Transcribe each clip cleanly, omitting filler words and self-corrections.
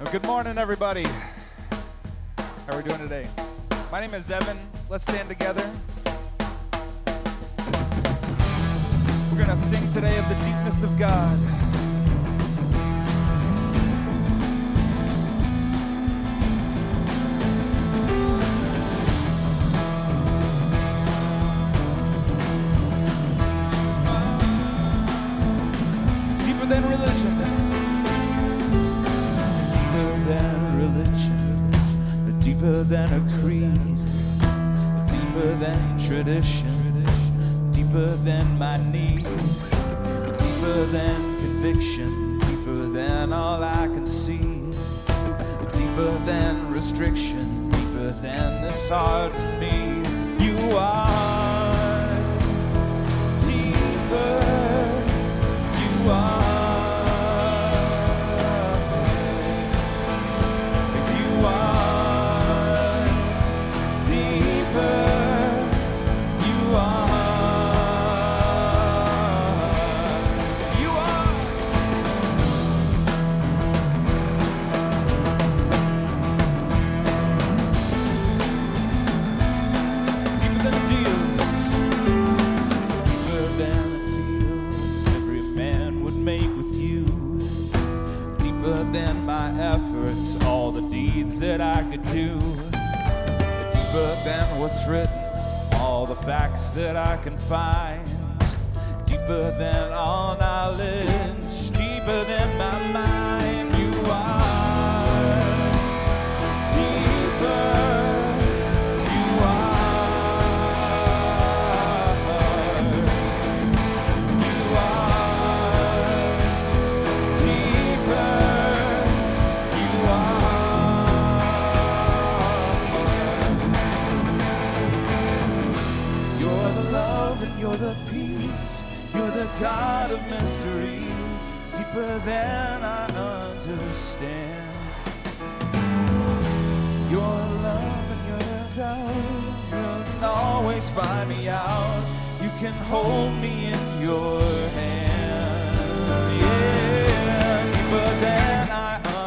Well, good morning, everybody. How are we doing today? My name is Evan. Let's stand together. We're going to sing today of the deepness of God. Deeper than religion. Deeper than religion. Deeper than a creed. Deeper than tradition. Deeper than my need. Deeper than conviction. Deeper than all I can see. Deeper than restriction. Deeper than this heart in me. You are deeper. You are. Efforts, all the deeds that I could do, deeper than what's written, all the facts that I can find, deeper than all knowledge, deeper than my mind. You are deeper. You are. You are deeper. You're the peace, you're the God of mystery, deeper than I understand. Your love and your love, you'll always find me out. You can hold me in your hand, yeah, deeper than I understand.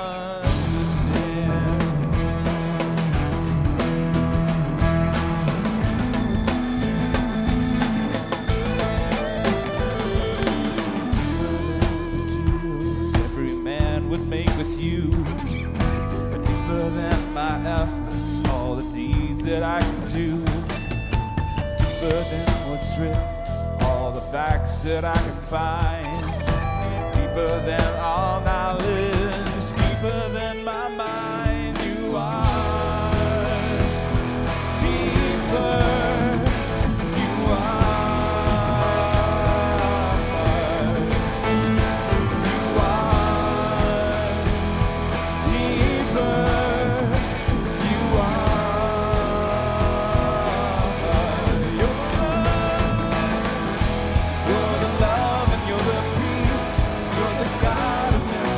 Make with you, deeper than my efforts, all the deeds that I can do, deeper than what's written, all the facts that I can find, deeper than all knowledge, deeper than my mind. You are deeper. You are. God of mystery.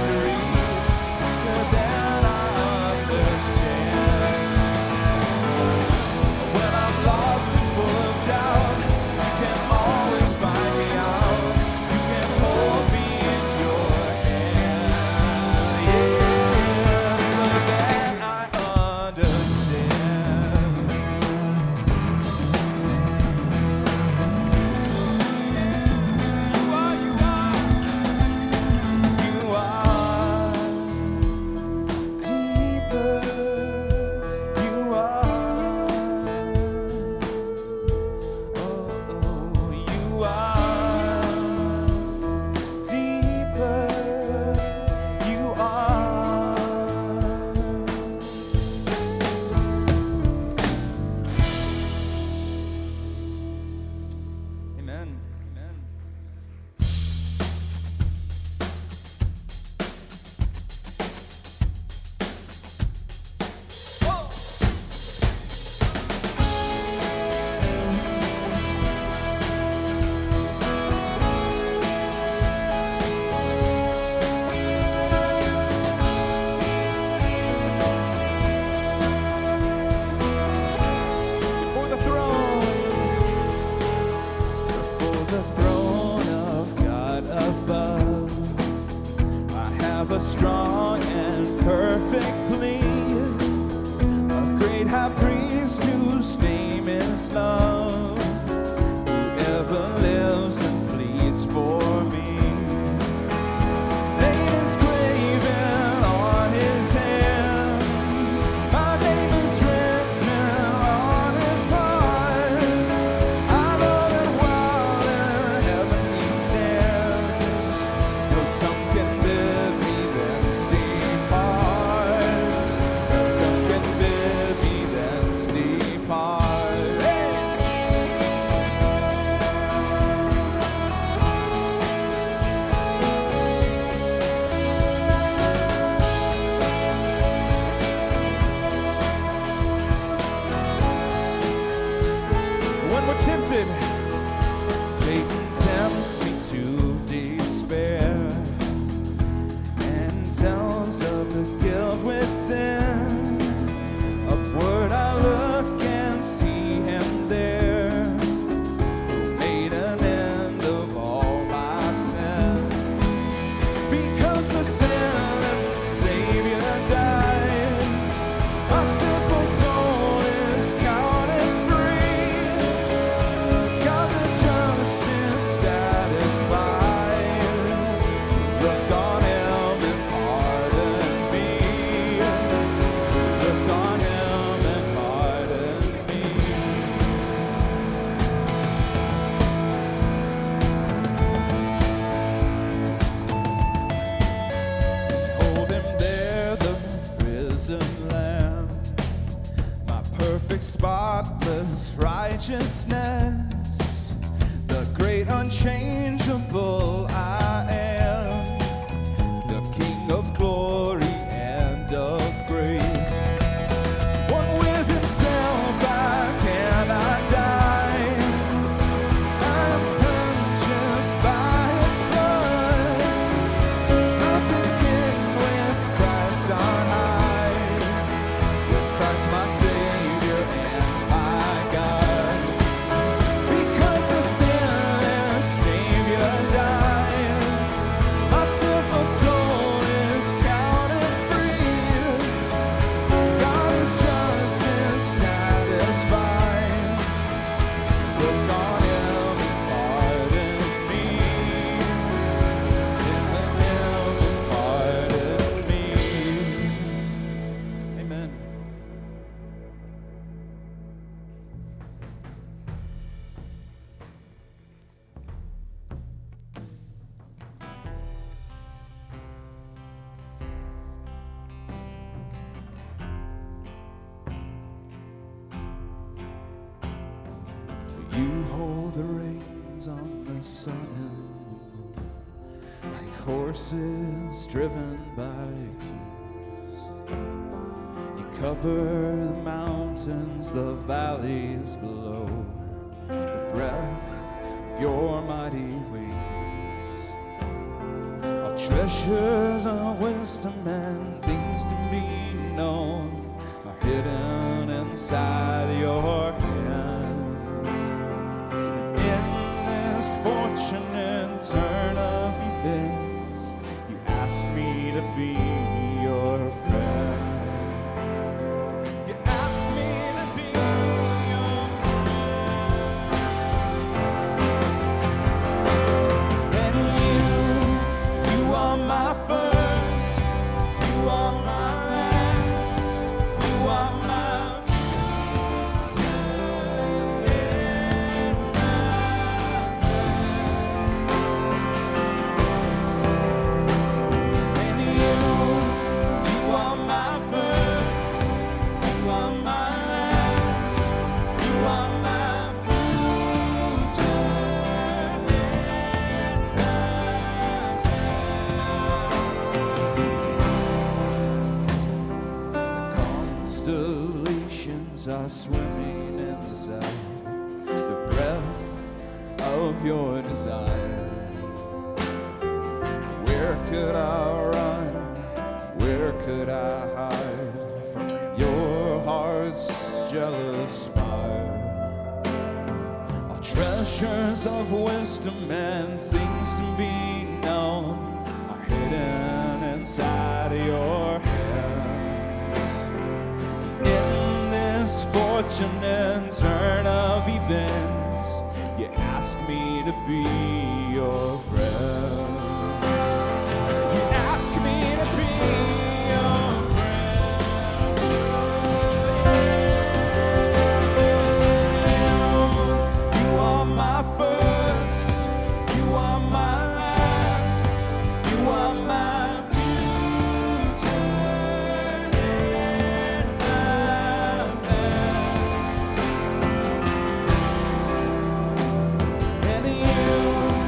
endless righteousness, the great unchangeable I am, the King of glory and of grace. One with himself, I cannot die. I am purchased by his blood. I've been hidden with Christ on high, with Christ my Savior and my God. Because the sinless Savior died, my sinful soul is counted free. God is just and satisfied. Look on him and pardon me. Let him pardon me. Amen. You hold the reins on the sun and the moon, like horses driven by kings. You cover the mountains, the valleys below, the breath of your mighty wings. All treasures of wisdom and things to be known are hidden inside your hand. In this fortunate turn of events, you ask me to be your friend. You ask me to be your friend. And you are my first, you are my last, you are my constellations are swimming in the sight, the breath of your desire. Where could I run? Where could I hide from your heart's jealous fire? All treasures of wisdom and things to be known are hidden inside your hands. In this fortunate turn of events, you ask me to be your friend. You ask me to be your friend. You are my first, you are my last, you are my future and my past. And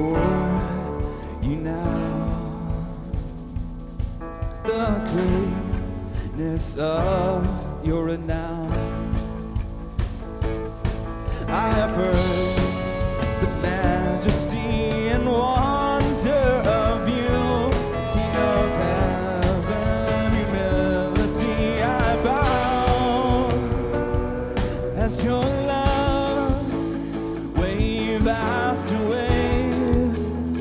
for you now. The greatness of your renown. I have heard the majesty and wonder of you, King of heaven, humility I bow as your love, wave after wave,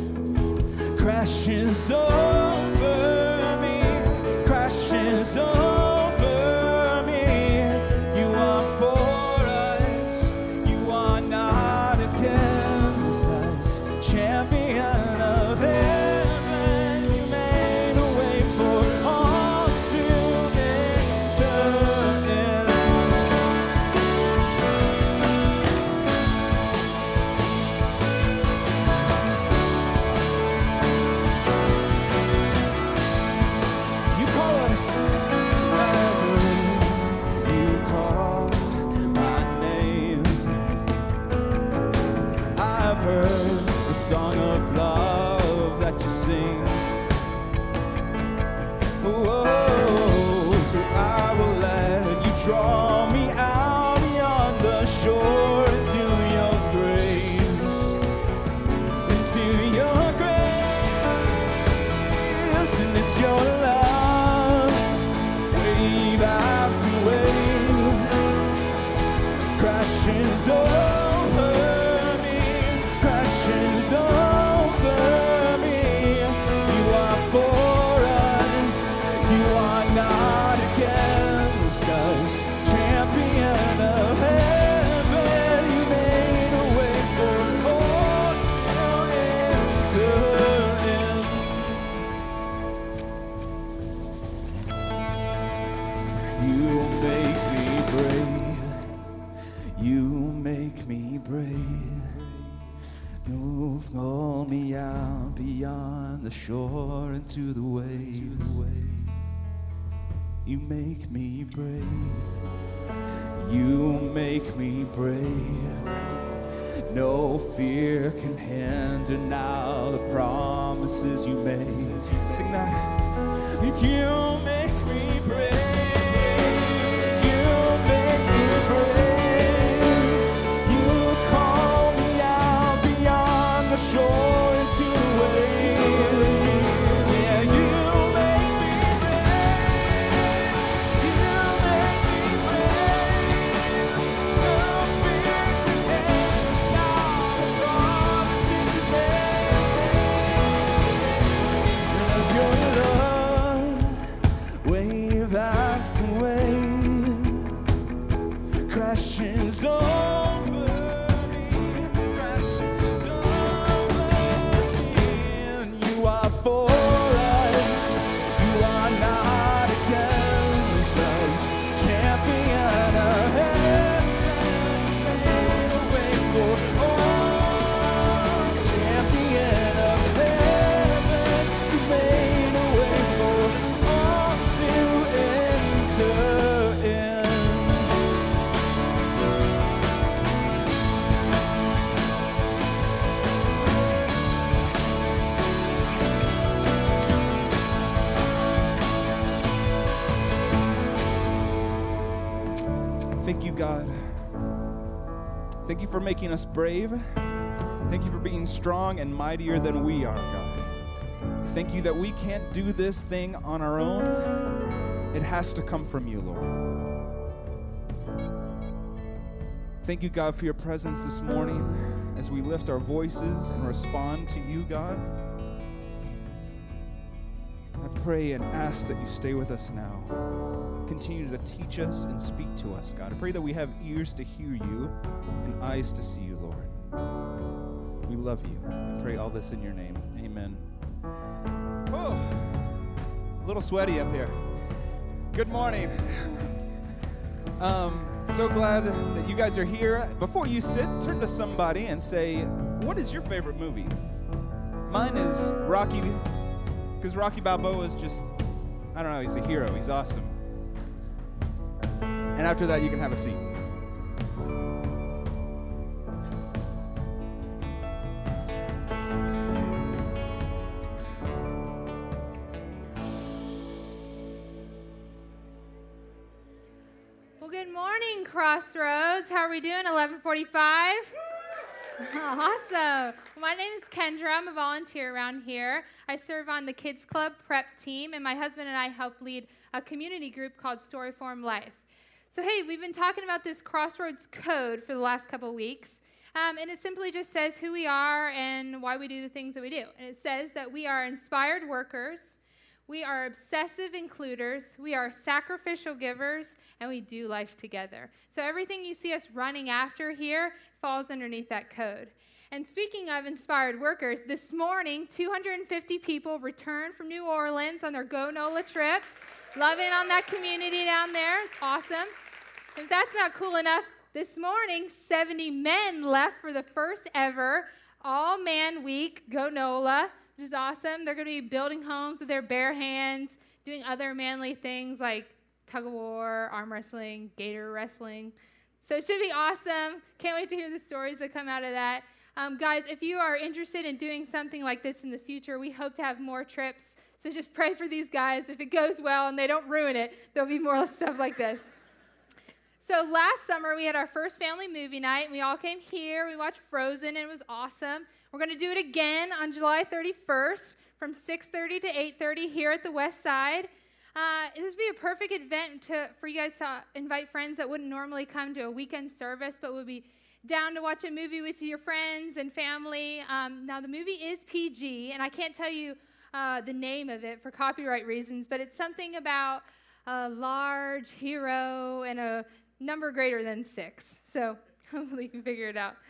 crashes over me, crashes over me. You are for us, you are not against us, champion of heaven. You made a way for all to enter in. You call us whenever you call my name. I've heard the song of love that you sing. Whoa, so I will let you draw me out beyond the shore into your grace, into your grace, and it's your love, wave after wave, crashes over me, crashes over me. You are for us, you are not against us, champion of heaven. You made a way for all to enter in. You make me brave, you make me brave. You call me out beyond the shore into the waves. You make me brave, you make me brave. No fear can hinder now the promises you made. Sing that. You make me brave, you make me brave. You call me out beyond the shore into the waves. Yeah, you make me brave, you make me brave. No fear can hinder now the promises you made. As your love, wave after wave, crashes over me, crashes over me. And you are for us, you are not against us, champion of heaven. You made a way for all, champion of heaven. You made a way for all to enter in. Thank you, God. Thank you for making us brave. Thank you for being strong and mightier than we are, God. Thank you that we can't do this thing on our own. It has to come from you, Lord. Thank you, God, for your presence this morning as we lift our voices and respond to you, God. I pray and ask that you stay with us now. Continue to teach us and speak to us, God. I pray that we have ears to hear you and eyes to see you, Lord. We love you. I pray all this in your name. Amen. Oh, a little sweaty up here. Good morning. So glad that you guys are here. Before you sit, turn to somebody and say, what is your favorite movie? Mine is Rocky, because Rocky Balboa is just, I don't know, he's a hero. He's awesome. And after that, you can have a seat. Good morning, Crossroads. How are we doing? 11:45? Awesome. My name is Kendra. I'm a volunteer around here. I serve on the Kids Club prep team, and my husband and I help lead a community group called Storyform Life. So, hey, we've been talking about this Crossroads code for the last couple weeks, and it simply just says who we are and why we do the things that we do. And it says that we are inspired workers, we are obsessive includers, we are sacrificial givers, and we do life together. So everything you see us running after here falls underneath that code. And speaking of inspired workers, this morning, 250 people returned from New Orleans on their Go NOLA trip. Loving on that community down there. It's awesome. If that's not cool enough, this morning, 70 men left for the first ever all-man week Go NOLA, which is awesome. They're going to be building homes with their bare hands, doing other manly things like tug of war, arm wrestling, gator wrestling. So it should be awesome. Can't wait to hear the stories that come out of that. Guys, if you are interested in doing something like this in the future, we hope to have more trips. So just pray for these guys. If it goes well and they don't ruin it, there'll be more stuff like this. So last summer, we had our first family movie night, and we all came here. We watched Frozen, and it was awesome. We're going to do it again on July 31st from 6:30 to 8:30 here at the West Side. This would be a perfect event for you guys to invite friends that wouldn't normally come to a weekend service, but would be down to watch a movie with your friends and family. Now, the movie is PG, and I can't tell you the name of it for copyright reasons, but it's something about a large hero and a number greater than 6. So hopefully you can figure it out.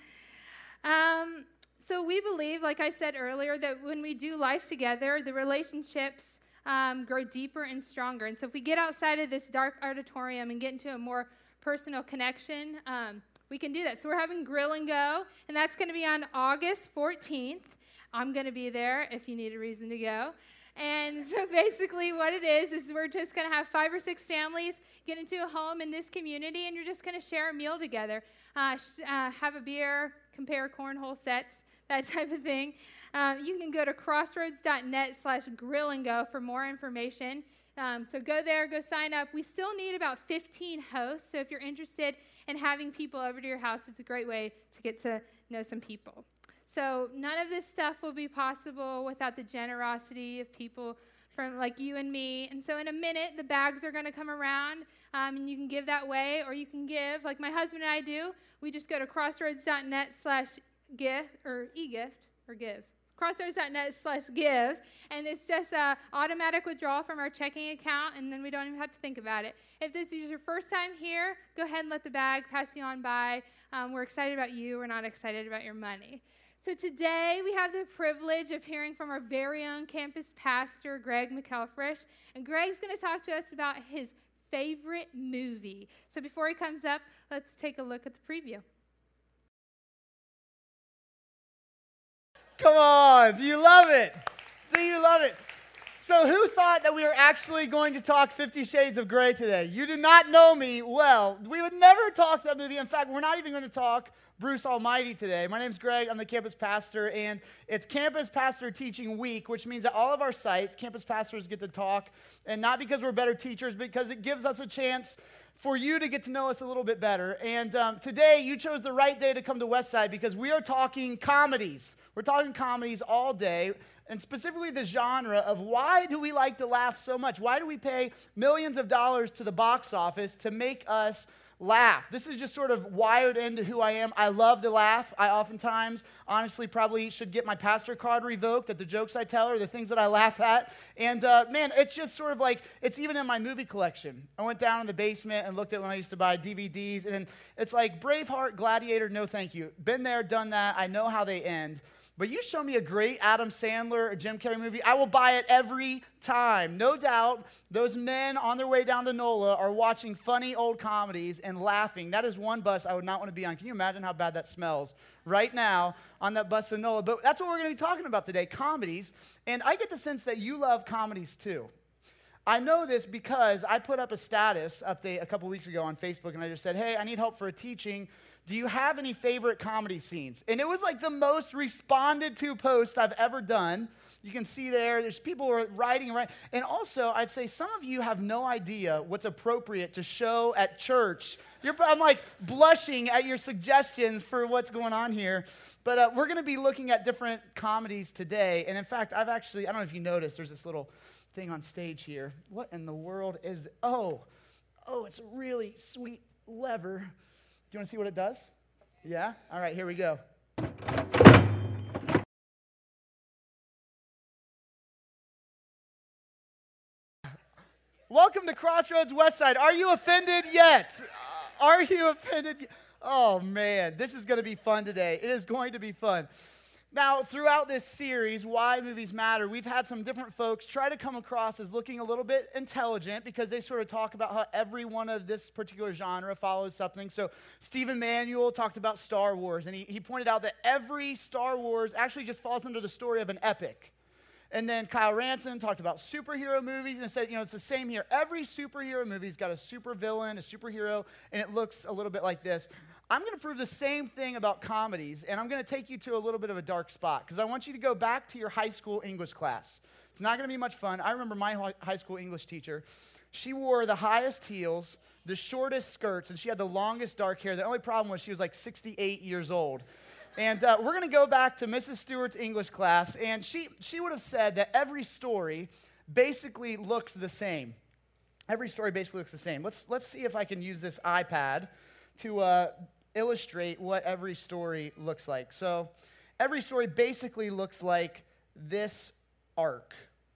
So we believe, like I said earlier, that when we do life together, the relationships grow deeper and stronger. And so if we get outside of this dark auditorium and get into a more personal connection, we can do that. So we're having Grill and Go, and that's going to be on August 14th. I'm going to be there if you need a reason to go. And so basically what it is we're just going to have 5 or 6 families get into a home in this community, and you're just going to share a meal together, have a beer, compare cornhole sets, that type of thing. You can go to crossroads.net/grillandgo for more information. So go there, go sign up. We still need about 15 hosts, so if you're interested in having people over to your house, it's a great way to get to know some people. So none of this stuff will be possible without the generosity of people from like you and me. And so in a minute, the bags are going to come around, and you can give that way, or you can give like my husband and I do. We just go to crossroads.net/gift or e-gift or give. Crossroads.net/give, and it's just an automatic withdrawal from our checking account, and then we don't even have to think about it. If this is your first time here, go ahead and let the bag pass you on by. We're excited about you. We're not excited about your money. So today we have the privilege of hearing from our very own campus pastor, Greg McElfresh, and Greg's going to talk to us about his favorite movie. So before he comes up, let's take a look at the preview. Come on, do you love it? Do you love it? So who thought that we were actually going to talk 50 Shades of Grey today? You do not know me well. We would never talk that movie. In fact, we're not even going to talk Bruce Almighty today. My name's Greg. I'm the campus pastor, and it's Campus Pastor Teaching Week, which means that all of our sites, campus pastors get to talk, and not because we're better teachers, but because it gives us a chance for you to get to know us a little bit better. And today, you chose the right day to come to Westside because we are talking comedies. We're talking comedies all day, and specifically the genre of why do we like to laugh so much? Why do we pay millions of dollars to the box office to make us laugh? This is just sort of wired into who I am. I love to laugh. I oftentimes, honestly, probably should get my pastor card revoked at the jokes I tell or the things that I laugh at. And man, it's just sort of like, it's even in my movie collection. I went down in the basement and looked at when I used to buy DVDs, and it's like Braveheart, Gladiator, no thank you. Been there, done that. I know how they end. But you show me a great Adam Sandler or Jim Carrey movie, I will buy it every time. No doubt, those men on their way down to NOLA are watching funny old comedies and laughing. That is one bus I would not want to be on. Can you imagine how bad that smells right now on that bus to NOLA? But that's what we're going to be talking about today, comedies. And I get the sense that you love comedies too. I know this because I put up a status update a couple weeks ago on Facebook, and I just said, hey, I need help for a teaching do you have any favorite comedy scenes? And it was like the most responded to post I've ever done. You can see there's people who are writing. And also, I'd say some of you have no idea what's appropriate to show at church. I'm like blushing at your suggestions for what's going on here. But we're going to be looking at different comedies today. And in fact, I don't know if you noticed, there's this little thing on stage here. What in the world is, oh, it's a really sweet lever. Do you want to see what it does? Yeah? All right, here we go. Welcome to Crossroads Westside. Are you offended yet? Are you offended? Oh, man, this is going to be fun today. It is going to be fun. Now, throughout this series, Why Movies Matter, we've had some different folks try to come across as looking a little bit intelligent because they sort of talk about how every one of this particular genre follows something. So Stephen Manuel talked about Star Wars, and he pointed out that every Star Wars actually just falls under the story of an epic. And then Kyle Ranson talked about superhero movies and said, it's the same here. Every superhero movie's got a super villain, a superhero, and it looks a little bit like this. I'm going to prove the same thing about comedies, and I'm going to take you to a little bit of a dark spot because I want you to go back to your high school English class. It's not going to be much fun. I remember my high school English teacher. She wore the highest heels, the shortest skirts, and she had the longest dark hair. The only problem was she was like 68 years old. And we're going to go back to Mrs. Stewart's English class, and she would have said that every story basically looks the same. Every story basically looks the same. Let's see if I can use this iPad to illustrate what every story looks like. So every story basically looks like this arc.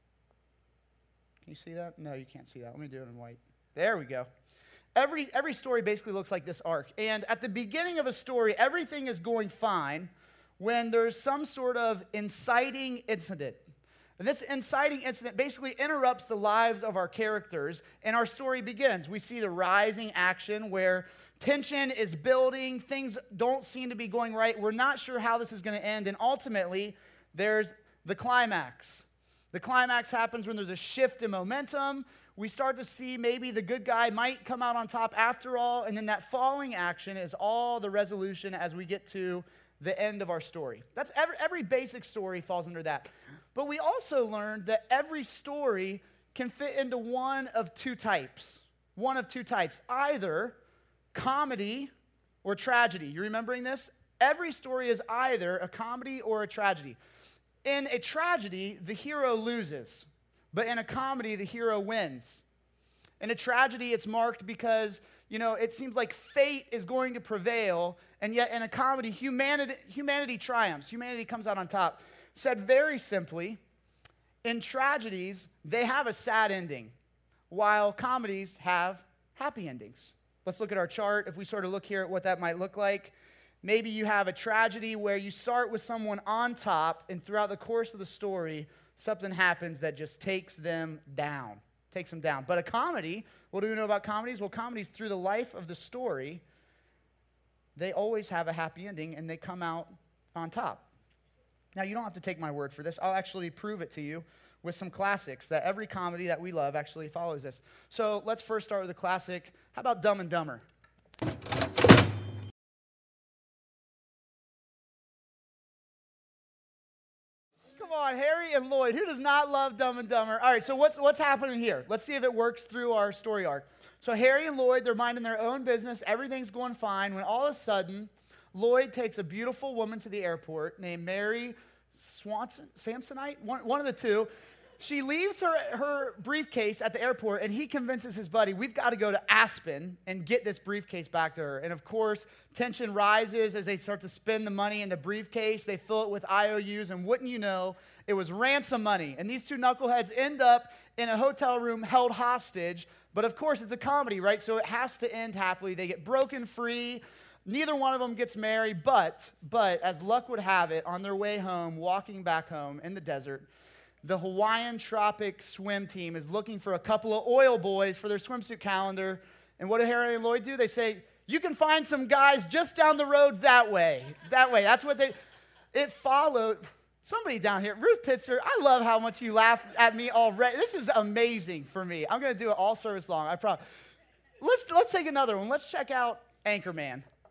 Can you see that? No, you can't see that. Let me do it in white. There we go. Every story basically looks like this arc. And at the beginning of a story, everything is going fine when there's some sort of inciting incident. And this inciting incident basically interrupts the lives of our characters, and our story begins. We see the rising action where tension is building, things don't seem to be going right. We're not sure how this is going to end, and ultimately, there's the climax. The climax happens when there's a shift in momentum. We start to see maybe the good guy might come out on top after all, and then that falling action is all the resolution as we get to the end of our story. That's every basic story falls under that. But we also learned that every story can fit into one of two types. One of two types, either comedy or tragedy. You remembering this? Every story is either a comedy or a tragedy. In a tragedy, the hero loses. But in a comedy, the hero wins. In a tragedy, it's marked because, it seems like fate is going to prevail, and yet in a comedy, humanity triumphs. Humanity comes out on top. Said very simply, in tragedies, they have a sad ending, while comedies have happy endings. Let's look at our chart. If we sort of look here at what that might look like, maybe you have a tragedy where you start with someone on top, and throughout the course of the story, something happens that just takes them down. But a comedy, what do we know about comedies? Well, comedies, through the life of the story, they always have a happy ending, and they come out on top. Now, you don't have to take my word for this. I'll actually prove it to you with some classics that every comedy that we love actually follows this. So let's first start with a classic. How about Dumb and Dumber? Come on, Harry and Lloyd. Who does not love Dumb and Dumber? All right, so what's happening here? Let's see if it works through our story arc. So Harry and Lloyd, they're minding their own business. Everything's going fine when all of a sudden, Lloyd takes a beautiful woman to the airport named Mary Samsonite, one of the two. She leaves her briefcase at the airport, and he convinces his buddy, we've got to go to Aspen and get this briefcase back to her. And of course, tension rises as they start to spend the money in the briefcase. They fill it with IOUs, and wouldn't you know, it was ransom money. And these two knuckleheads end up in a hotel room held hostage. But of course, it's a comedy, right? So it has to end happily. They get broken free. Neither one of them gets married, but as luck would have it, on their way home, walking back home in the desert, the Hawaiian Tropic swim team is looking for a couple of oil boys for their swimsuit calendar. And what do Harry and Lloyd do? They say, you can find some guys just down the road that way. That's what it followed. Somebody down here, Ruth Pitzer, I love how much you laugh at me already. This is amazing for me. I'm going to do it all service long, I promise. Let's take another one. Let's check out Anchorman.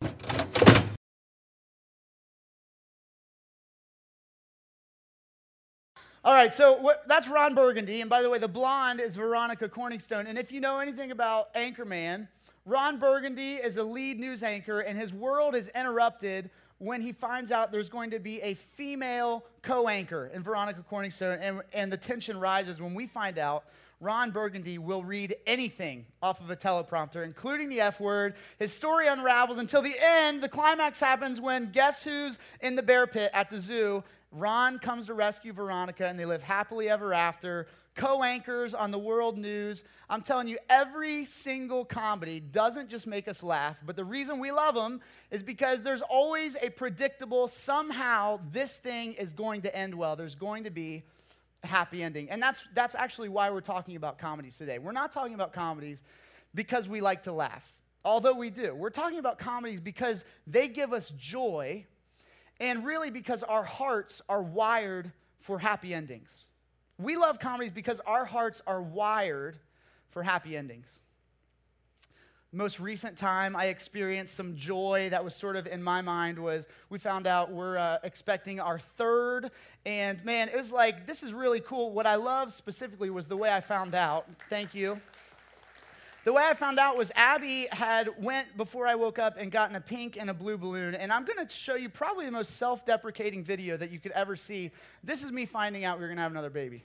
All right, so that's Ron Burgundy. And by the way, the blonde is Veronica Corningstone. And if you know anything about Anchorman, Ron Burgundy is a lead news anchor, and his world is interrupted when he finds out there's going to be a female co-anchor in Veronica Corningstone. And the tension rises when we find out Ron Burgundy will read anything off of a teleprompter, including the F word. His story unravels until the end. The climax happens when guess who's in the bear pit at the zoo? Ron comes to rescue Veronica, and they live happily ever after. Co-anchors on the world news. I'm telling you, every single comedy doesn't just make us laugh, but the reason we love them is because there's always a predictable, somehow this thing is going to end well. There's going to be a happy ending. And that's actually why we're talking about comedies today. We're not talking about comedies because we like to laugh, although we do. We're talking about comedies because they give us joy, and really because our hearts are wired for happy endings. We love comedies because our hearts are wired for happy endings. Most recent time I experienced some joy that was sort of in my mind was we found out we're expecting our third. And man, it was like, this is really cool. What I love specifically was the way I found out. Thank you. The way I found out was Abby had went before I woke up and gotten a pink and a blue balloon. And I'm going to show you probably the most self-deprecating video that you could ever see. This is me finding out we were going to have another baby.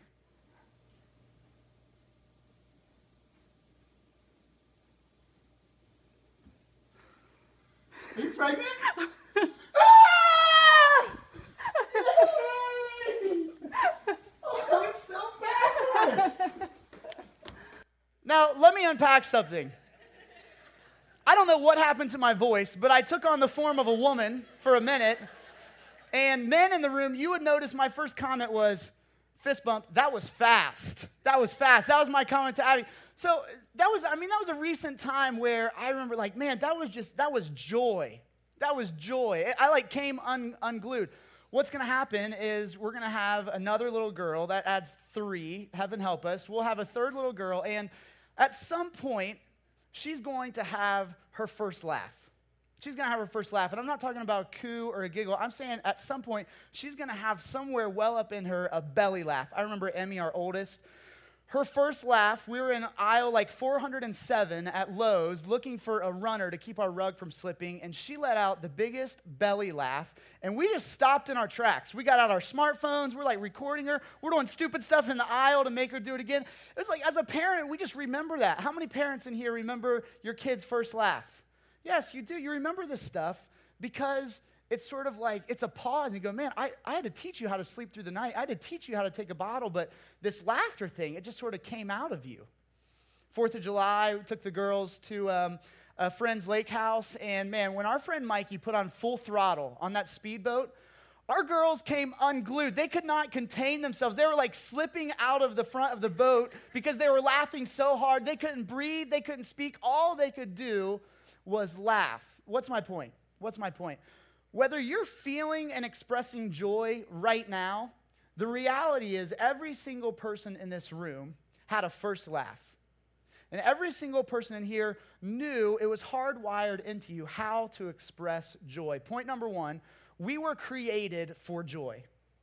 Are you pregnant? Ah! Yay! Oh, that was so fast. Now, let me unpack something. I don't know what happened to my voice, but I took on the form of a woman for a minute. And men in the room, you would notice my first comment was, fist bump, that was fast. That was fast. That was my comment to Abby. So that was a recent time where I remember like, man, that was joy. That was joy. I came unglued. What's going to happen is we're going to have another little girl. That adds 3. Heaven help us. We'll have a third little girl. And at some point, she's going to have her first laugh. She's going to have her first laugh. And I'm not talking about a coo or a giggle. I'm saying at some point, she's going to have somewhere well up in her a belly laugh. I remember Emmy, our oldest. Her first laugh, we were in aisle 407 at Lowe's looking for a runner to keep our rug from slipping, and she let out the biggest belly laugh, and we just stopped in our tracks. We got out our smartphones. We're recording her. We're doing stupid stuff in the aisle to make her do it again. It was as a parent, we just remember that. How many parents in here remember your kid's first laugh? Yes, you do. You remember this stuff because it's sort of it's a pause. And you go, man, I had to teach you how to sleep through the night. I had to teach you how to take a bottle, but this laughter thing, it just sort of came out of you. 4th of July, we took the girls to a friend's lake house, and man, when our friend Mikey put on full throttle on that speedboat, our girls came unglued. They could not contain themselves. They were slipping out of the front of the boat because they were laughing so hard. They couldn't breathe. They couldn't speak. All they could do was laugh. What's my point? Whether you're feeling and expressing joy right now, the reality is every single person in this room had a first laugh. And every single person in here knew it was hardwired into you how to express joy. Point number 1, we were created for joy.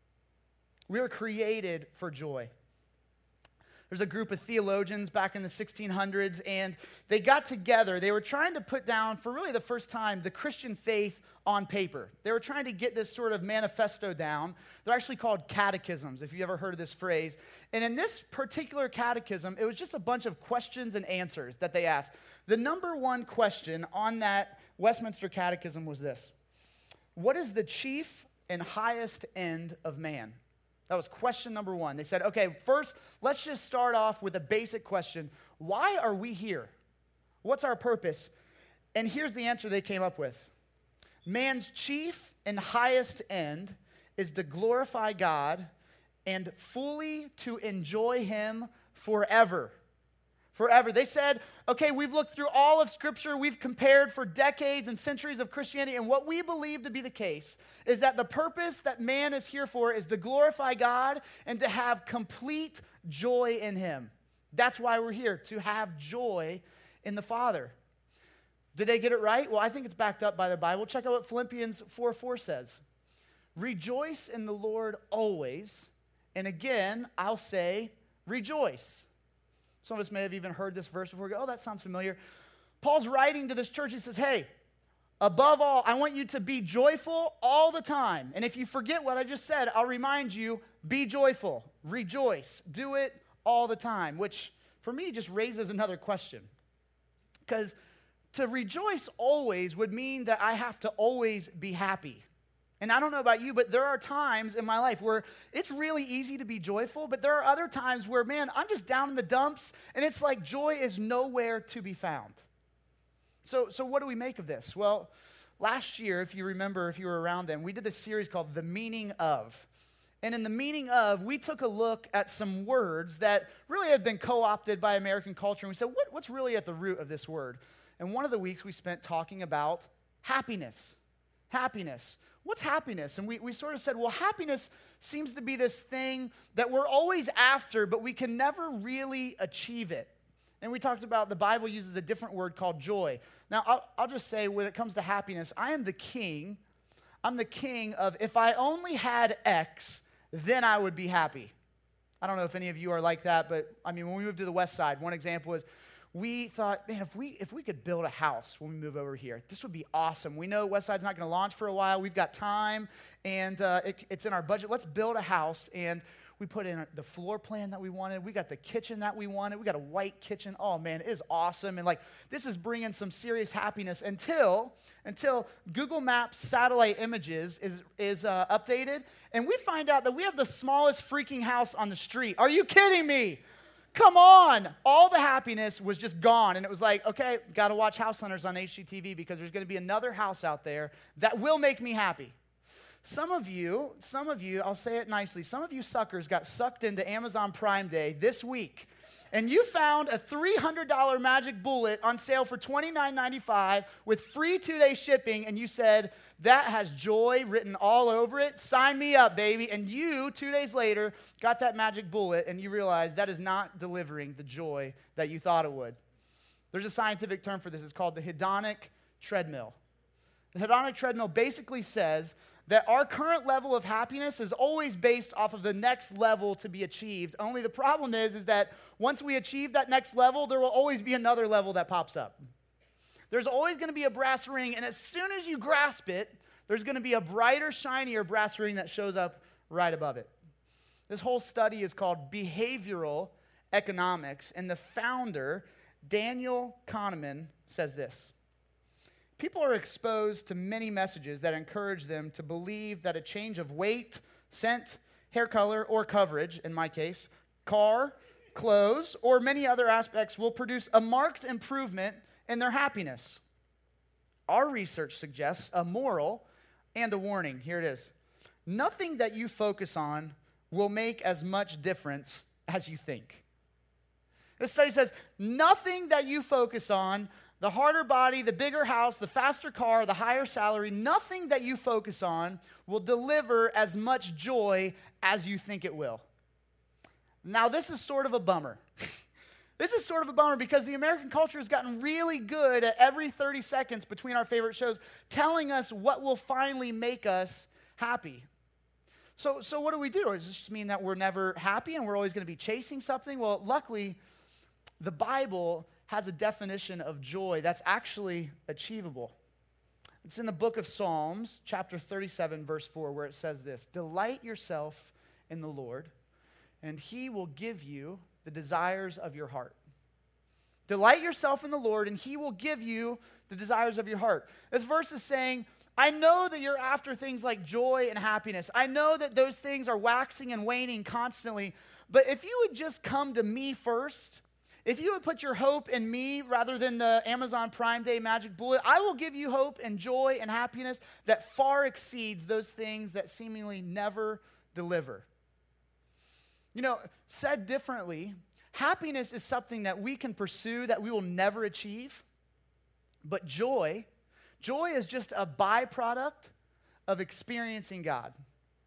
We were created for joy. There's a group of theologians back in the 1600s, and they got together. They were trying to put down, for really the first time, the Christian faith on paper. They were trying to get this sort of manifesto down. They're actually called catechisms, if you ever heard of this phrase. And in this particular catechism, it was just a bunch of questions and answers that they asked. The number 1 question on that Westminster Catechism was this: what is the chief and highest end of man? That was question number 1. They said, okay, first, let's just start off with a basic question. Why are we here? What's our purpose? And here's the answer they came up with. Man's chief and highest end is to glorify God and fully to enjoy Him forever. Forever. They said, okay, we've looked through all of Scripture, we've compared for decades and centuries of Christianity, and what we believe to be the case is that the purpose that man is here for is to glorify God and to have complete joy in Him. That's why we're here, to have joy in the Father. Did they get it right? Well, I think it's backed up by the Bible. Check out what Philippians 4:4 says. Rejoice in the Lord always. And again, I'll say, rejoice. Some of us may have even heard this verse before. Go, oh, that sounds familiar. Paul's writing to this church. He says, hey, above all, I want you to be joyful all the time. And if you forget what I just said, I'll remind you, be joyful, rejoice, do it all the time, which for me just raises another question. Because to rejoice always would mean that I have to always be happy. And I don't know about you, but there are times in my life where it's really easy to be joyful, but there are other times where, man, I'm just down in the dumps, and it's like joy is nowhere to be found. So what do we make of this? Well, last year, if you remember, if you were around then, we did this series called The Meaning Of. And in The Meaning Of, we took a look at some words that really had been co-opted by American culture, and we said, what's really at the root of this word? And one of the weeks we spent talking about happiness. Happiness. What's happiness? And we sort of said, well, happiness seems to be this thing that we're always after, but we can never really achieve it. And we talked about the Bible uses a different word called joy. Now, I'll just say when it comes to happiness, I am the king. I'm the king of if I only had X, then I would be happy. I don't know if any of you are like that, but I mean, when we moved to the West Side, one example is we thought, man, if we could build a house when we move over here, this would be awesome. We know West Side's not going to launch for a while. We've got time, and it's in our budget. Let's build a house, and we put in the floor plan that we wanted. We got the kitchen that we wanted. We got a white kitchen. Oh, man, it is awesome. And, this is bringing some serious happiness until Google Maps satellite images is updated, and we find out that we have the smallest freaking house on the street. Are you kidding me? Come on. All the happiness was just gone. And it was like, okay, got to watch House Hunters on HGTV because there's going to be another house out there that will make me happy. Some of you, I'll say it nicely, some of you suckers got sucked into Amazon Prime Day this week, and you found a $300 magic bullet on sale for $29.95 with free 2-day shipping, and you said, that has joy written all over it. Sign me up, baby. And you, 2 days later, got that magic bullet, and you realized that is not delivering the joy that you thought it would. There's a scientific term for this. It's called the hedonic treadmill. The hedonic treadmill basically says that our current level of happiness is always based off of the next level to be achieved. Only the problem is that once we achieve that next level, there will always be another level that pops up. There's always going to be a brass ring, and as soon as you grasp it, there's going to be a brighter, shinier brass ring that shows up right above it. This whole study is called behavioral economics, and the founder, Daniel Kahneman, says this. People are exposed to many messages that encourage them to believe that a change of weight, scent, hair color, or coverage, in my case, car, clothes, or many other aspects will produce a marked improvement in their happiness. Our research suggests a moral and a warning. Here it is. Nothing that you focus on will make as much difference as you think. This study says nothing that you focus on, the harder body, the bigger house, the faster car, the higher salary, nothing that you focus on will deliver as much joy as you think it will. Now, this is sort of a bummer. This is sort of a bummer because the American culture has gotten really good at every 30 seconds between our favorite shows telling us what will finally make us happy. So what do we do? Does this just mean that we're never happy and we're always going to be chasing something? Well, luckily, the Bible has a definition of joy that's actually achievable. It's in the book of Psalms, chapter 37, verse 4, where it says this, "Delight yourself in the Lord, and he will give you the desires of your heart." Delight yourself in the Lord, and he will give you the desires of your heart. This verse is saying, I know that you're after things like joy and happiness. I know that those things are waxing and waning constantly, but if you would just come to me first, if you would put your hope in me rather than the Amazon Prime Day magic bullet, I will give you hope and joy and happiness that far exceeds those things that seemingly never deliver. You know, said differently, happiness is something that we can pursue that we will never achieve. But joy is just a byproduct of experiencing God.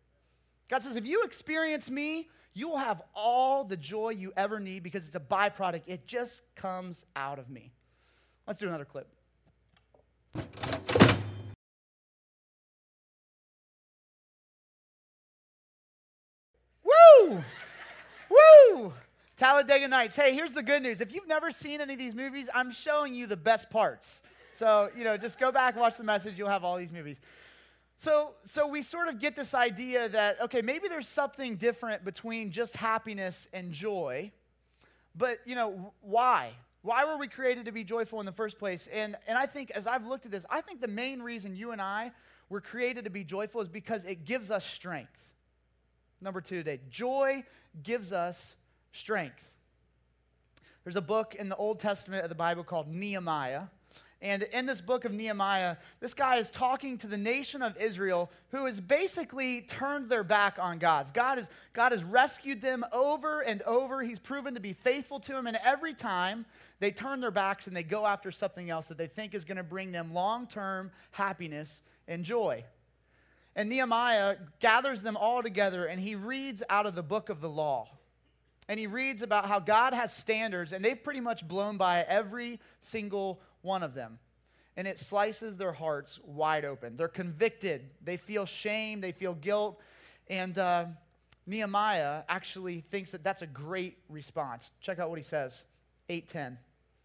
God says, if you experience me, you will have all the joy you ever need because it's a byproduct. It just comes out of me. Let's do another clip. Woo! Woo! Talladega Nights. Hey, here's the good news. If you've never seen any of these movies, I'm showing you the best parts. So, just go back, watch the message. You'll have all these movies. So we sort of get this idea that, okay, maybe there's something different between just happiness and joy. But, why? Why were we created to be joyful in the first place? And I think, as I've looked at this, I think the main reason you and I were created to be joyful is because it gives us strength. Number 2 today, joy gives us strength. There's a book in the Old Testament of the Bible called Nehemiah. And in this book of Nehemiah, this guy is talking to the nation of Israel who has basically turned their back on God. God has rescued them over and over. He's proven to be faithful to them. And every time they turn their backs and they go after something else that they think is going to bring them long-term happiness and joy. And Nehemiah gathers them all together and he reads out of the book of the law. And he reads about how God has standards and they've pretty much blown by every single one of them. And it slices their hearts wide open. They're convicted. They feel shame. They feel guilt. And Nehemiah actually thinks that that's a great response. Check out what he says, 8:10.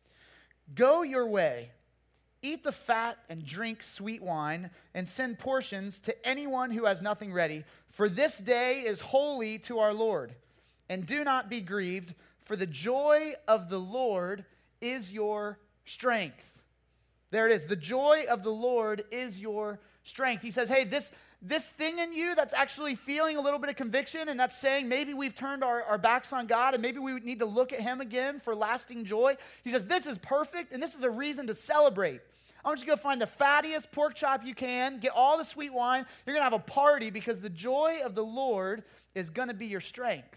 Go your way. Eat the fat and drink sweet wine and send portions to anyone who has nothing ready. For this day is holy to our Lord. And do not be grieved, for the joy of the Lord is your strength. There it is. The joy of the Lord is your strength. He says, hey, this thing in you that's actually feeling a little bit of conviction and that's saying maybe we've turned our backs on God and maybe we need to look at him again for lasting joy. He says, this is perfect and this is a reason to celebrate. I want you to go find the fattiest pork chop you can, get all the sweet wine. You're going to have a party because the joy of the Lord is going to be your strength.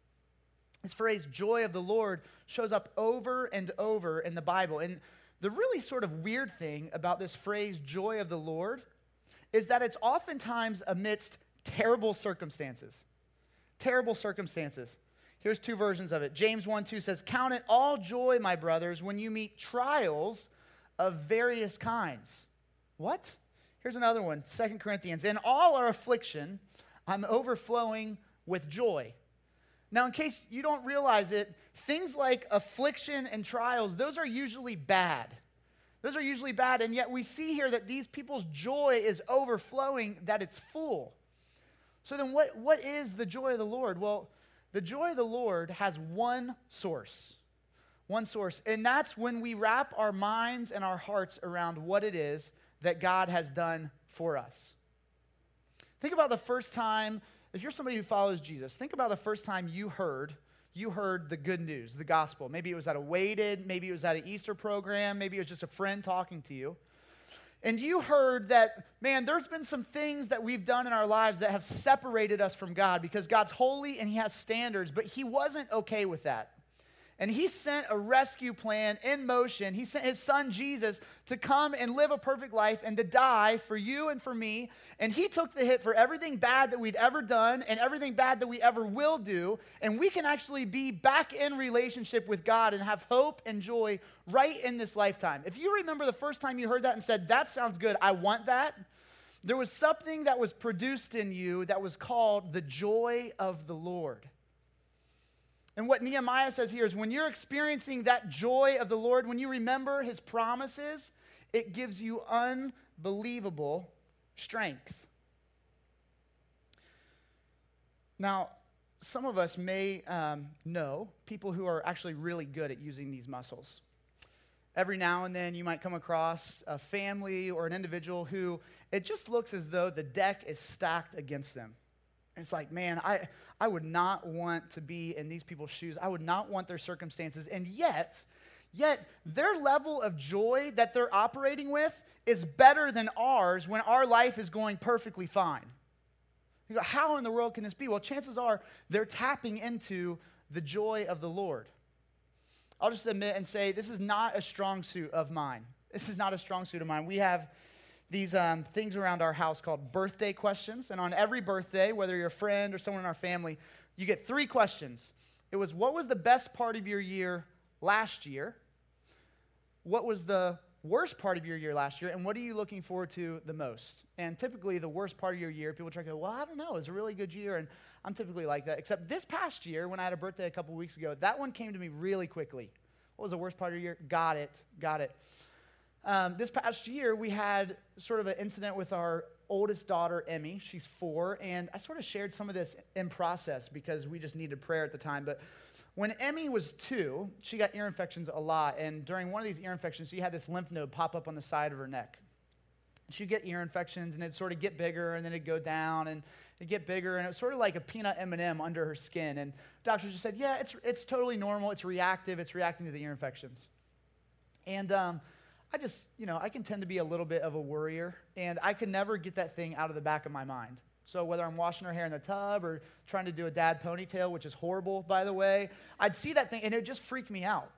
This phrase, joy of the Lord, shows up over and over in the Bible. And the really sort of weird thing about this phrase, joy of the Lord, is that it's oftentimes amidst terrible circumstances. Terrible circumstances. Here's 2 versions of it. James 1:2 says, count it all joy, my brothers, when you meet trials of various kinds. What? Here's another one, 2 Corinthians. In all our affliction, I'm overflowing with joy. Now, in case you don't realize it, things like affliction and trials, those are usually bad. Those are usually bad, and yet we see here that these people's joy is overflowing, that it's full. So then what is the joy of the Lord? Well, the joy of the Lord has one source, and that's when we wrap our minds and our hearts around what it is that God has done for us. Think about the first time. If you're somebody who follows Jesus, think about the first time you heard the good news, the gospel. Maybe it was at a Weighted, maybe it was at an Easter program, maybe it was just a friend talking to you. And you heard that, man, there's been some things that we've done in our lives that have separated us from God because God's holy and he has standards, but he wasn't okay with that. And he sent a rescue plan in motion. He sent his son Jesus to come and live a perfect life and to die for you and for me. And he took the hit for everything bad that we'd ever done and everything bad that we ever will do. And we can actually be back in relationship with God and have hope and joy right in this lifetime. If you remember the first time you heard that and said, that sounds good, I want that, there was something that was produced in you that was called the joy of the Lord. And what Nehemiah says here is when you're experiencing that joy of the Lord, when you remember his promises, it gives you unbelievable strength. Now, some of us may know people who are actually really good at using these muscles. Every now and then you might come across a family or an individual who it just looks as though the deck is stacked against them. And it's like, man, I would not want to be in these people's shoes. I would not want their circumstances. And yet their level of joy that they're operating with is better than ours when our life is going perfectly fine. You go, how in the world can this be? Well, chances are they're tapping into the joy of the Lord. I'll just admit and say this is not a strong suit of mine. This is not a strong suit of mine. We have these things around our house called birthday questions. And on every birthday, whether you're a friend or someone in our family, you get 3 questions. It was, what was the best part of your year last year? What was the worst part of your year last year, and what are you looking forward to the most? And typically, the worst part of your year, people try to go, well, I don't know, it was a really good year, and I'm typically like that. Except this past year, when I had a birthday a couple weeks ago, that one came to me really quickly. What was the worst part of your year? Got it. This past year, we had sort of an incident with our oldest daughter, Emmy. She's 4, and I sort of shared some of this in process because we just needed prayer at the time. But when Emmy was 2, she got ear infections a lot, and during one of these ear infections, she had this lymph node pop up on the side of her neck. She'd get ear infections, and it'd sort of get bigger, and then it'd go down, and it'd get bigger, and it was sort of like a peanut M&M under her skin. And doctors just said, yeah, it's totally normal. It's reactive. It's reacting to the ear infections. And I can tend to be a little bit of a worrier, and I could never get that thing out of the back of my mind. So whether I'm washing her hair in the tub or trying to do a dad ponytail, which is horrible, by the way, I'd see that thing, and it would just freak me out.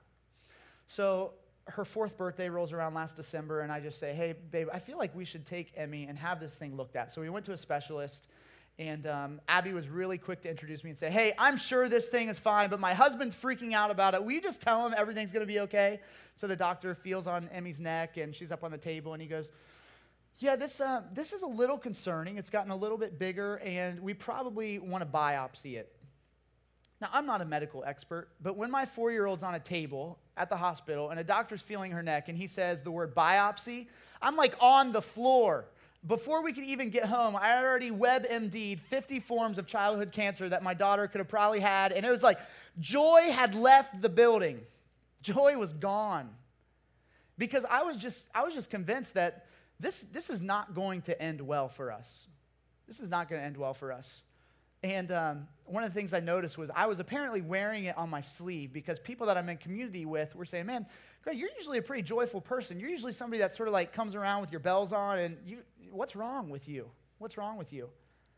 So her 4th birthday rolls around last December, and I just say, hey, babe, I feel like we should take Emmy and have this thing looked at. So we went to a specialist, and Abby was really quick to introduce me and say, hey, I'm sure this thing is fine, but my husband's freaking out about it. Will you just tell him everything's going to be okay? So the doctor feels on Emmy's neck, and she's up on the table, and he goes, yeah, this is a little concerning. It's gotten a little bit bigger, and we probably want to biopsy it. Now, I'm not a medical expert, but when my 4-year-old's on a table at the hospital, and a doctor's feeling her neck, and he says the word biopsy, I'm like on the floor. Before we could even get home, I already WebMD'd 50 forms of childhood cancer that my daughter could have probably had, and it was like joy had left the building. Joy was gone. Because I was just convinced that this is not going to end well for us. This is not going to end well for us. And one of the things I noticed was I was apparently wearing it on my sleeve because people that I'm in community with were saying, man, Greg, you're usually a pretty joyful person. You're usually somebody that sort of like comes around with your bells on, and what's wrong with you? What's wrong with you?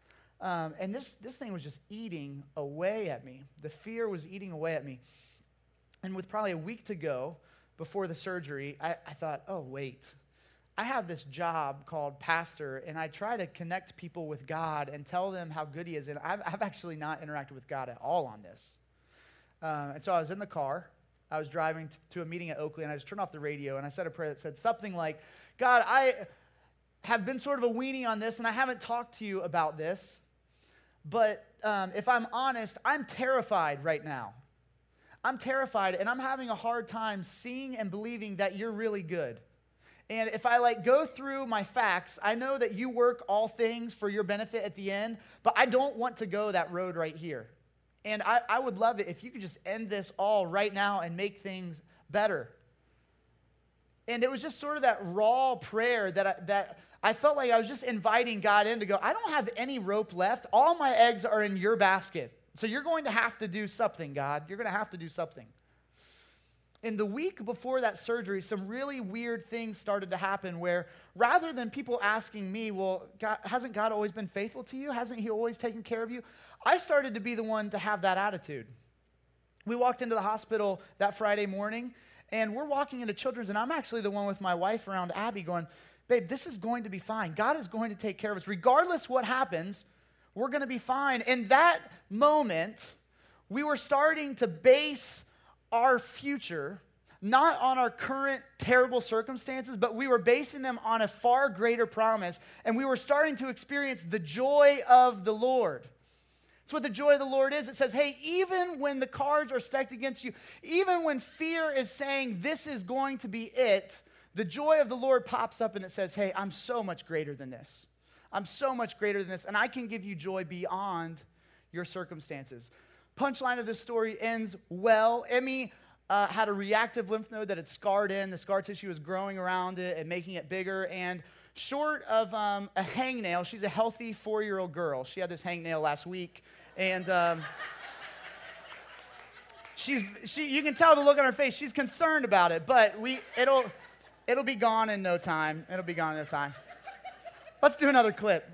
And this thing was just eating away at me. The fear was eating away at me. And with probably a week to go before the surgery, I thought, oh, wait. I have this job called pastor, and I try to connect people with God and tell them how good he is. And I've actually not interacted with God at all on this. And so I was in the car. I was driving to a meeting at Oakley, and I just turned off the radio, and I said a prayer that said something like, God, I have been sort of a weenie on this, and I haven't talked to you about this. But if I'm honest, I'm terrified right now. I'm terrified, and I'm having a hard time seeing and believing that you're really good. And if I go through my facts, I know that you work all things for your benefit at the end, but I don't want to go that road right here. And I would love it if you could just end this all right now and make things better. And it was just sort of that raw prayer that I felt like I was just inviting God in to go, I don't have any rope left. All my eggs are in your basket. So you're going to have to do something, God. You're going to have to do something. In the week before that surgery, some really weird things started to happen where rather than people asking me, well, God, hasn't God always been faithful to you? Hasn't he always taken care of you? I started to be the one to have that attitude. We walked into the hospital that Friday morning, and we're walking into Children's, and I'm actually the one with my wife around Abby going, babe, this is going to be fine. God is going to take care of us. Regardless what happens, we're going to be fine. In that moment, we were starting to base our future not on our current terrible circumstances, but we were basing them on a far greater promise, and we were starting to experience the joy of the Lord. It's what the joy of the Lord is. It says, hey, even when the cards are stacked against you, even when fear is saying this is going to be it, the joy of the Lord pops up and it says, hey, I'm so much greater than this. I'm so much greater than this, and I can give you joy beyond your circumstances. Punchline of this story ends well. Emmy had a reactive lymph node that had scarred in. The scar tissue was growing around it and making it bigger. And short of a hangnail, she's a healthy 4-year-old girl. She had this hangnail last week. And you can tell the look on her face. She's concerned about it, but it'll be gone in no time. It'll be gone in no time. Let's do another clip.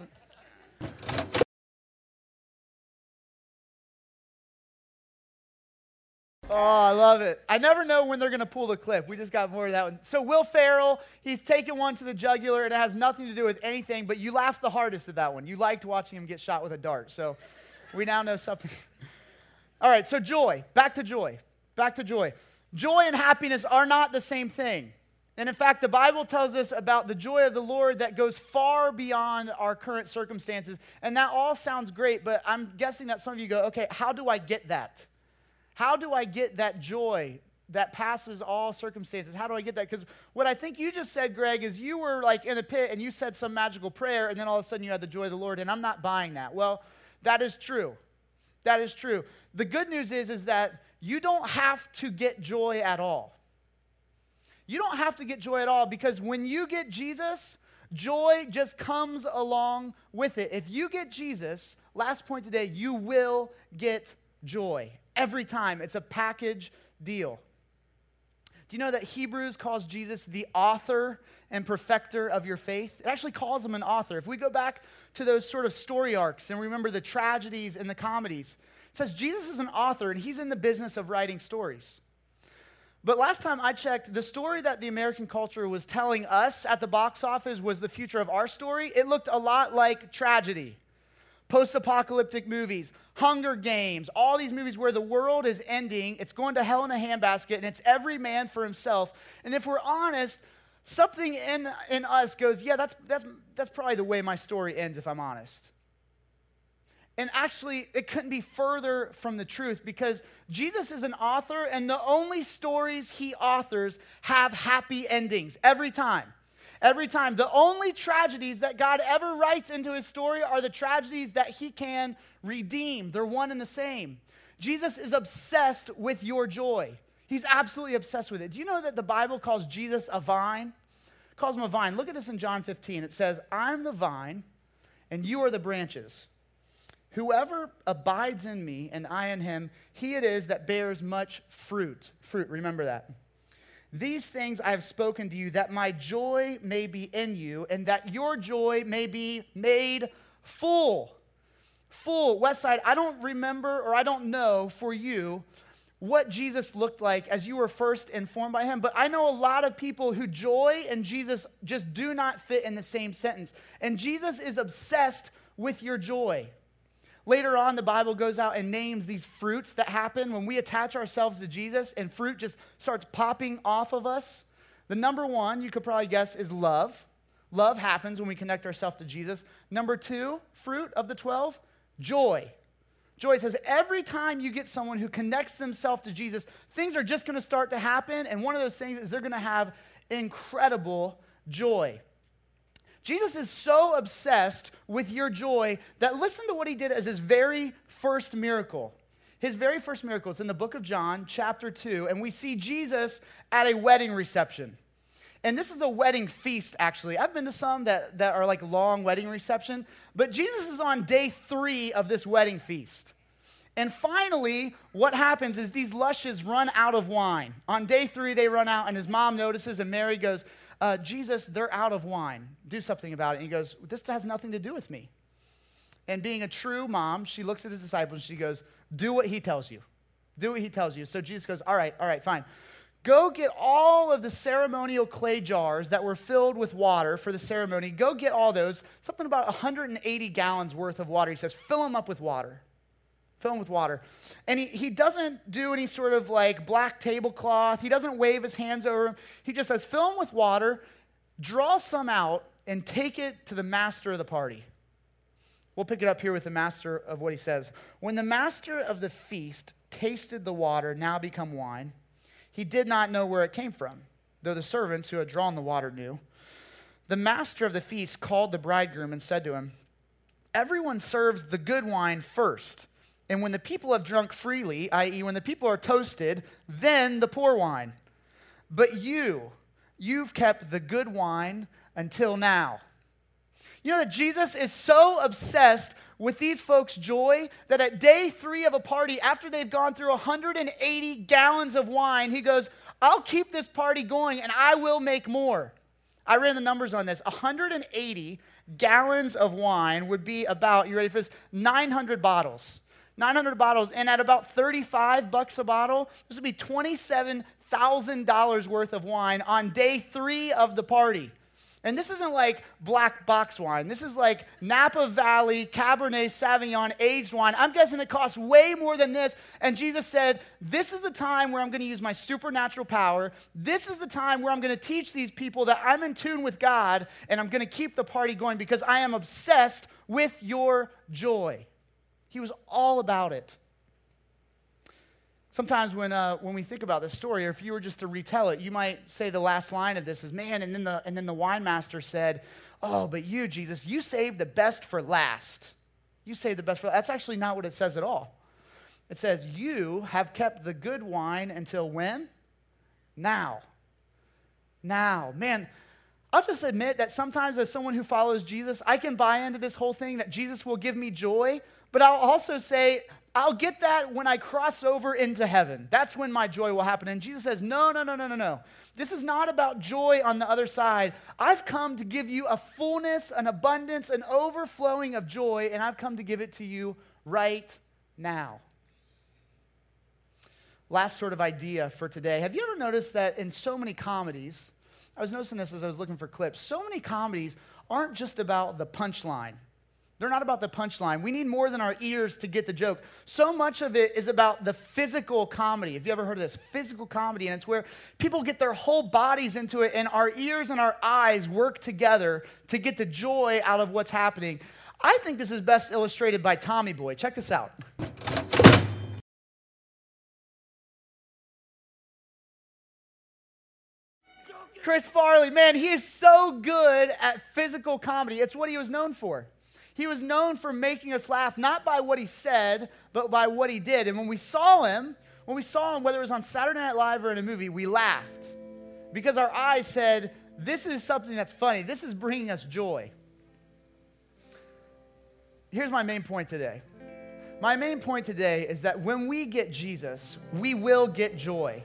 Oh, I love it. I never know when they're going to pull the clip. We just got more of that one. So Will Ferrell, he's taken one to the jugular. It has nothing to do with anything, but you laughed the hardest at that one. You liked watching him get shot with a dart. So we now know something. All right, so joy. Back to joy. Back to joy. Joy and happiness are not the same thing. And in fact, the Bible tells us about the joy of the Lord that goes far beyond our current circumstances. And that all sounds great, but I'm guessing that some of you go, okay, how do I get that? How do I get that joy that passes all circumstances? How do I get that? Because what I think you just said, Greg, is you were like in a pit and you said some magical prayer and then all of a sudden you had the joy of the Lord, and I'm not buying that. Well, that is true. That is true. The good news is that you don't have to get joy at all. You don't have to get joy at all, because when you get Jesus, joy just comes along with it. If you get Jesus, last point today, you will get joy. Every time. It's a package deal. Do you know that Hebrews calls Jesus the author and perfecter of your faith? It actually calls him an author. If we go back to those sort of story arcs and remember the tragedies and the comedies, it says Jesus is an author and he's in the business of writing stories. But last time I checked, the story that the American culture was telling us at the box office was the future of our story. It looked a lot like tragedy. Post-apocalyptic movies, Hunger Games, all these movies where the world is ending, it's going to hell in a handbasket, and it's every man for himself. And if we're honest, something in us goes, yeah, that's probably the way my story ends if I'm honest. And actually, it couldn't be further from the truth, because Jesus is an author, and the only stories he authors have happy endings every time. Every time. The only tragedies that God ever writes into his story are the tragedies that he can redeem. They're one and the same. Jesus is obsessed with your joy. He's absolutely obsessed with it. Do you know that the Bible calls Jesus a vine? It calls him a vine. Look at this in John 15. It says, I'm the vine, and you are the branches. Whoever abides in me and I in him, he it is that bears much fruit. Fruit, remember that. These things I have spoken to you, that my joy may be in you, and that your joy may be made full. Full. Westside, I don't remember, or I don't know for you what Jesus looked like as you were first informed by him, but I know a lot of people who joy and Jesus just do not fit in the same sentence. And Jesus is obsessed with your joy. Later on, the Bible goes out and names these fruits that happen when we attach ourselves to Jesus and fruit just starts popping off of us. The number one, you could probably guess, is love. Love happens when we connect ourselves to Jesus. Number two, fruit of the 12, joy. Joy says every time you get someone who connects themselves to Jesus, things are just going to start to happen, and one of those things is they're going to have incredible joy. Jesus is so obsessed with your joy that listen to what he did as his very first miracle. His very first miracle is in the book of John, chapter 2, and we see Jesus at a wedding reception. And this is a wedding feast, actually. I've been to some that are like long wedding reception, but Jesus is on day 3 of this wedding feast. And finally, what happens is these lushes run out of wine. On day 3, they run out, and his mom notices, and Mary goes, Jesus, they're out of wine. Do something about it. And he goes, this has nothing to do with me. And being a true mom, she looks at his disciples and she goes, do what he tells you. Do what he tells you. So Jesus goes, all right, fine. Go get all of the ceremonial clay jars that were filled with water for the ceremony. Go get all those, something about 180 gallons worth of water. He says, fill them up with water. Fill them with water. And he doesn't do any sort of like black tablecloth. He doesn't wave his hands over him. He just says, fill them with water, draw some out, and take it to the master of the party. We'll pick it up here with the master of what he says. When the master of the feast tasted the water, now become wine, he did not know where it came from, though the servants who had drawn the water knew. The master of the feast called the bridegroom and said to him, everyone serves the good wine first. And when the people have drunk freely, i.e., when the people are toasted, then the poor wine. But you've kept the good wine until now. You know that Jesus is so obsessed with these folks' joy that at day 3 of a party, after they've gone through 180 gallons of wine, he goes, I'll keep this party going and I will make more. I ran the numbers on this. 180 gallons of wine would be about, you ready for this, 900 bottles. 900 bottles, and at about $35 a bottle, this would be $27,000 worth of wine on day 3 of the party. And this isn't like black box wine. This is like Napa Valley Cabernet Sauvignon aged wine. I'm guessing it costs way more than this. And Jesus said, this is the time where I'm going to use my supernatural power. This is the time where I'm going to teach these people that I'm in tune with God, and I'm going to keep the party going because I am obsessed with your joy. He was all about it. Sometimes when we think about this story, or if you were just to retell it, you might say the last line of this is, man, and then the wine master said, oh, but you, Jesus, you saved the best for last. You saved the best for last. That's actually not what it says at all. It says, you have kept the good wine until when? Now. Now. Man, I'll just admit that sometimes as someone who follows Jesus, I can buy into this whole thing that Jesus will give me joy, but I'll also say, I'll get that when I cross over into heaven. That's when my joy will happen. And Jesus says, no. This is not about joy on the other side. I've come to give you a fullness, an abundance, an overflowing of joy, and I've come to give it to you right now. Last sort of idea for today. Have you ever noticed that in so many comedies, I was noticing this as I was looking for clips, so many comedies aren't just about the punchline. They're not about the punchline. We need more than our ears to get the joke. So much of it is about the physical comedy. Have you ever heard of this? Physical comedy, and it's where people get their whole bodies into it, and our ears and our eyes work together to get the joy out of what's happening. I think this is best illustrated by Tommy Boy. Check this out. Chris Farley, man, he is so good at physical comedy. It's what he was known for. He was known for making us laugh, not by what he said, but by what he did. And when we saw him, whether it was on Saturday Night Live or in a movie, we laughed. Because our eyes said, this is something that's funny. This is bringing us joy. Here's my main point today. My main point today is that when we get Jesus, we will get joy.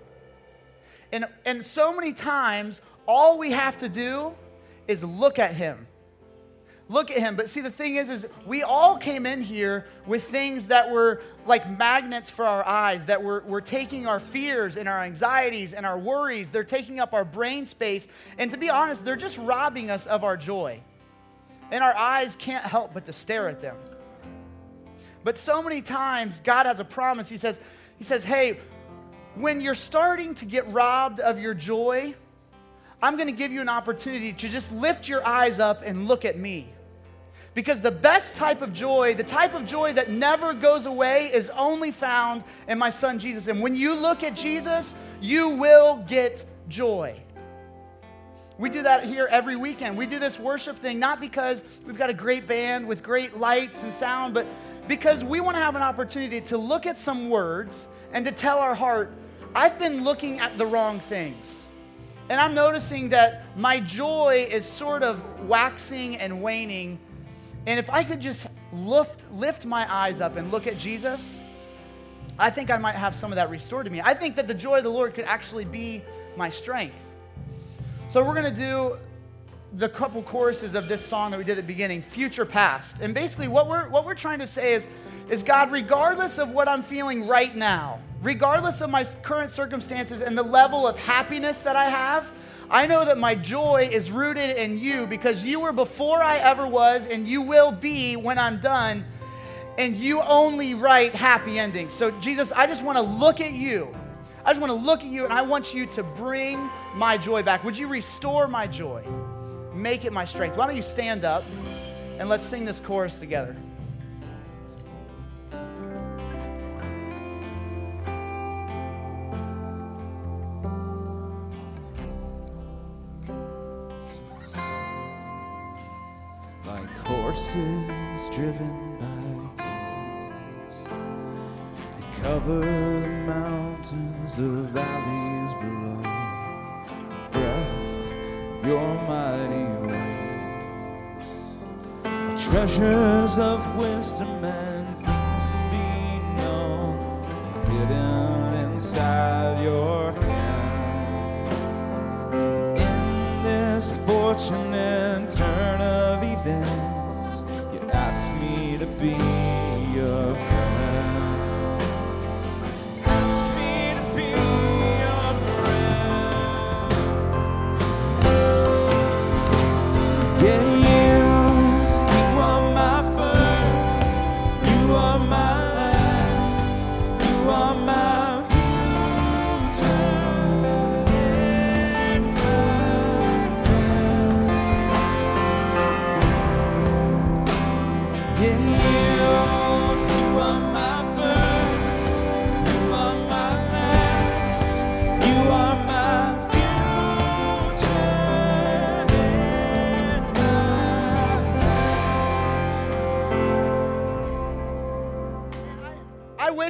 And so many times, all we have to do is look at him. Look at him. But see, the thing is we all came in here with things that were like magnets for our eyes, that were taking our fears and our anxieties and our worries. They're taking up our brain space. And to be honest, they're just robbing us of our joy. And our eyes can't help but to stare at them. But so many times, God has a promise. He says, hey, when you're starting to get robbed of your joy, I'm going to give you an opportunity to just lift your eyes up and look at me. Because the best type of joy, the type of joy that never goes away, is only found in my son Jesus. And when you look at Jesus, you will get joy. We do that here every weekend. We do this worship thing not because we've got a great band with great lights and sound, but because we want to have an opportunity to look at some words and to tell our heart, I've been looking at the wrong things. And I'm noticing that my joy is sort of waxing and waning. And if I could just lift my eyes up and look at Jesus, I think I might have some of that restored to me. I think that the joy of the Lord could actually be my strength. So we're going to do the couple choruses of this song that we did at the beginning, Future Past. And basically what we're trying to say is God, regardless of what I'm feeling right now, regardless of my current circumstances and the level of happiness that I have, I know that my joy is rooted in you because you were before I ever was and you will be when I'm done, and you only write happy endings. So Jesus, I just want to look at you. I just want to look at you and I want you to bring my joy back. Would you restore my joy? Make it my strength. Why don't you stand up and let's sing this chorus together. Like horses driven by kings, they cover the mountains, the valleys below. The breath of your mighty wings, the treasures of wisdom and things to be known, hidden inside your hand. In this fortunate turn of events, you ask me to be your friend. Ask me to be your friend.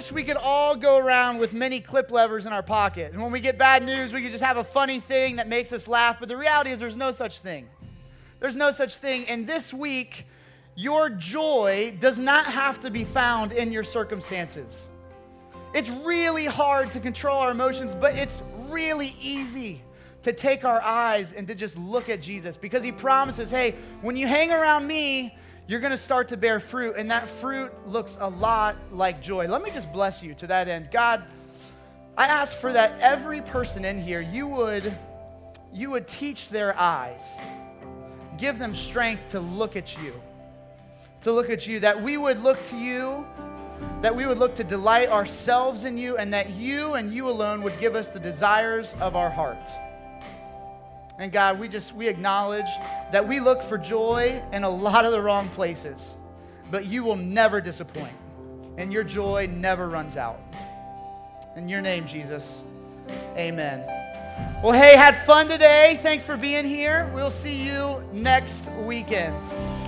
wish we could all go around with many clip levers in our pocket. And when we get bad news, we could just have a funny thing that makes us laugh. But the reality is there's no such thing. There's no such thing. And this week, your joy does not have to be found in your circumstances. It's really hard to control our emotions, but it's really easy to take our eyes and to just look at Jesus, because he promises, hey, when you hang around me, you're going to start to bear fruit, and that fruit looks a lot like joy. Let me just bless you to that end. God, I ask for that every person in here, you would teach their eyes, give them strength to look at you, that we would look to you, that we would look to delight ourselves in you, and that you and you alone would give us the desires of our heart. And God, we acknowledge that we look for joy in a lot of the wrong places, but you will never disappoint, and your joy never runs out. In your name, Jesus, amen. Well, hey, had fun today. Thanks for being here. We'll see you next weekend.